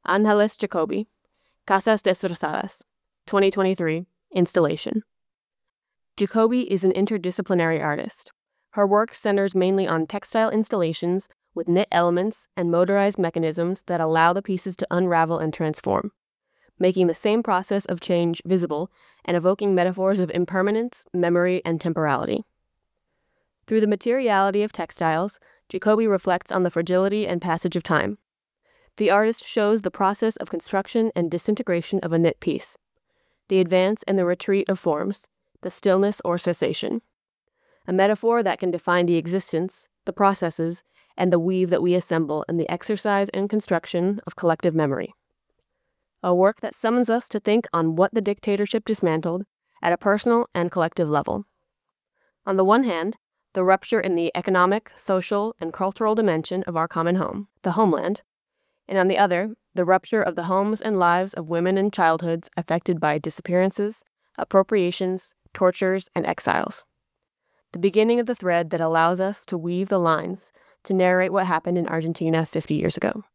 Ángeles Jacobi, Casas Destrozadas, 2023, installation. Jacobi is an interdisciplinary artist. Her work centers mainly on textile installations with knit elements and motorized mechanisms that allow the pieces to unravel and transform, making the same process of change visible and evoking metaphors of impermanence, memory, and temporality. Through the materiality of textiles, Jacobi reflects on the fragility and passage of time. The artist shows the process of construction and disintegration of a knit piece, the advance and the retreat of forms, the stillness or cessation. A metaphor that can define the existence, the processes, and the weave that we assemble in the exercise and construction of collective memory. A work that summons us to think on what the dictatorship dismantled at a personal and collective level. On the one hand, the rupture in the economic, social, and cultural dimension of our common home, the homeland, and on the other, the rupture of the homes and lives of women and childhoods affected by disappearances, appropriations, tortures, and exiles. The beginning of the thread that allows us to weave the lines to narrate what happened in Argentina 50 years ago.